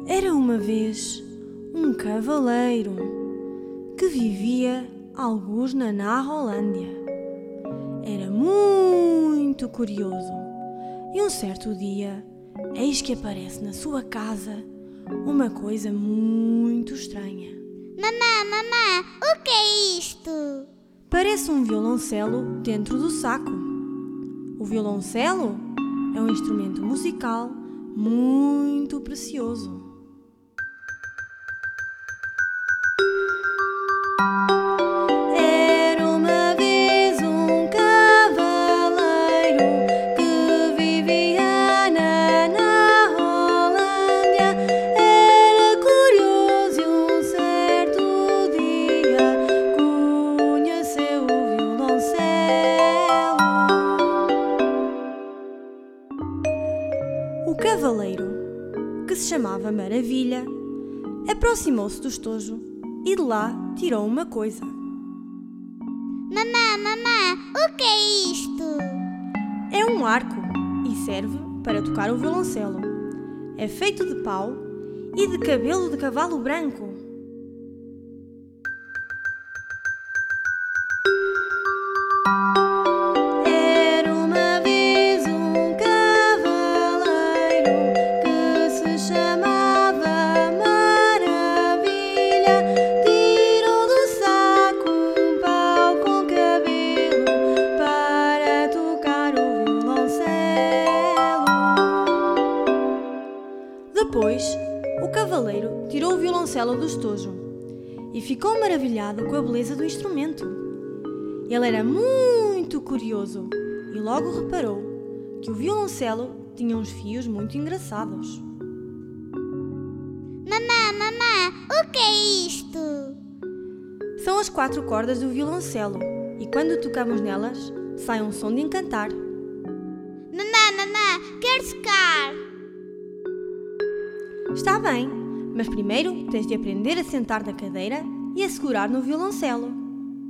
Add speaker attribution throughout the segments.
Speaker 1: Era uma vez um cavaleiro que vivia algures na Rolândia. Era muito curioso e um certo dia, eis que aparece na sua casa uma coisa muito estranha.
Speaker 2: Mamã, o que é isto?
Speaker 1: Parece um violoncelo dentro do saco. O violoncelo é um instrumento musical muito precioso. Era uma vez um cavaleiro que vivia na Rolândia. Era curioso e um certo dia conheceu o violoncelo. O cavaleiro, que se chamava Maravilha, aproximou-se do estojo e de lá tirou uma coisa.
Speaker 2: Mamã, o que é isto?
Speaker 1: É um arco e serve para tocar o violoncelo. É feito de pau e de cabelo de cavalo branco. Era uma vez um cavaleiro que se chamava Maravilha. Tirou do saco um pau com cabelo para tocar o violoncelo. Depois, o cavaleiro tirou o violoncelo do estojo e ficou maravilhado com a beleza do instrumento. Ele era muito curioso e logo reparou que o violoncelo tinha uns fios muito engraçados.
Speaker 2: Mamã, o que é isto?
Speaker 1: São as 4 cordas do violoncelo e quando tocamos nelas, sai um som de encantar.
Speaker 2: Mamã, quero tocar.
Speaker 1: Está bem, mas primeiro tens de aprender a sentar na cadeira e a segurar no violoncelo.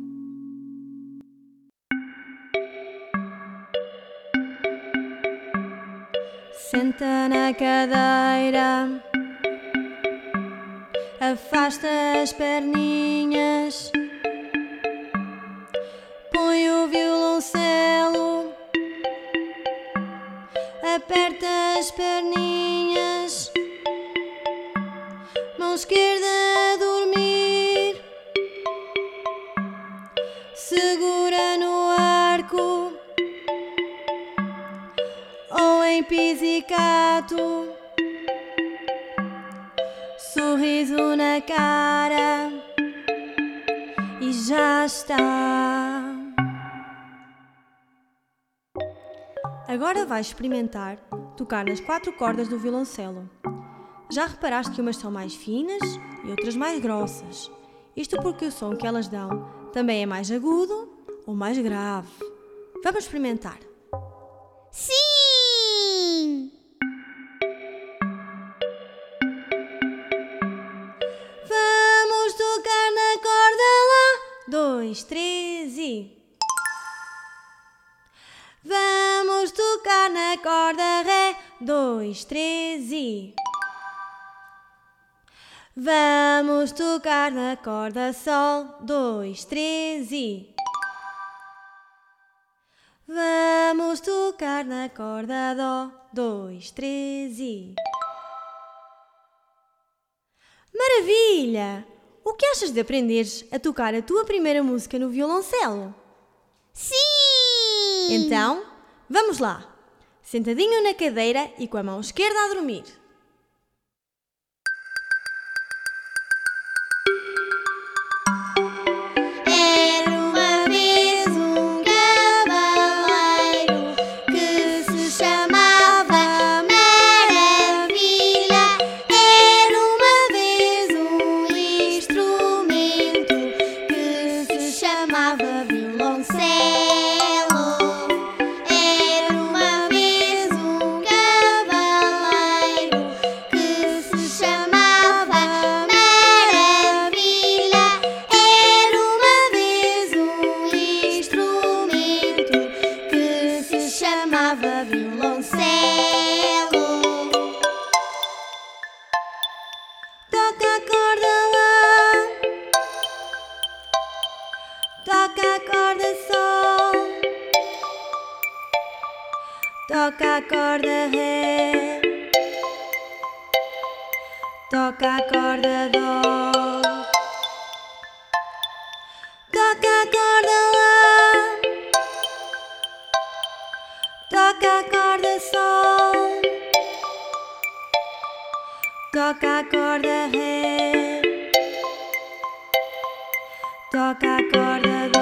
Speaker 1: Senta na cadeira, afasta as perninhas, põe o violoncelo, aperta as perninhas, mão esquerda a dormir, segura no arco ou em pizzicato, sorriso na cara e já está. Agora vais experimentar tocar nas 4 cordas do violoncelo. Já reparaste que umas são mais finas e outras mais grossas. Isto porque o som que elas dão também é mais agudo ou mais grave. Vamos experimentar.
Speaker 2: Sim!
Speaker 1: Vamos tocar na corda Lá, 2, 3 e... Vamos tocar na corda Ré, 2, 3 e... Vamos tocar na corda Sol, 2, 3 e... Vamos tocar na corda Dó, 2, 3 e... Maravilha! O que achas de aprenderes a tocar a tua primeira música no violoncelo?
Speaker 2: Sim!
Speaker 1: Então, vamos lá! Sentadinho na cadeira e com a mão esquerda a dormir.
Speaker 2: Era uma vez um cavaleiro que se chamava Maravilha. Era uma vez um instrumento que se chamava violoncelo. Era uma vez um cavaleiro que se chamava Maravilha. Era uma vez um instrumento que se chamava violoncelo.
Speaker 1: corda sol, toca a corda ré, toca a corda dó, toca a corda lá, toca a corda sol, toca a corda ré, toca a corda